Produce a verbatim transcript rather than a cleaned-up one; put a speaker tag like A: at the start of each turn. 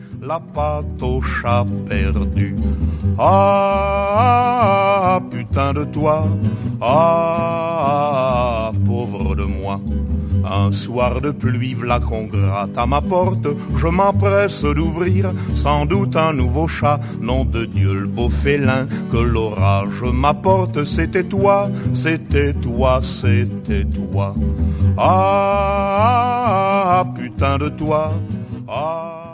A: la pâte au chat perdu. Ah, putain de toi, ah, pauvre de moi. Un soir de pluie, v'là qu'on gratte à ma porte, je m'empresse d'ouvrir, sans doute un nouveau chat, nom de Dieu le beau félin, que l'orage m'apporte, c'était toi, c'était toi, c'était toi. Ah, putain de toi, ah.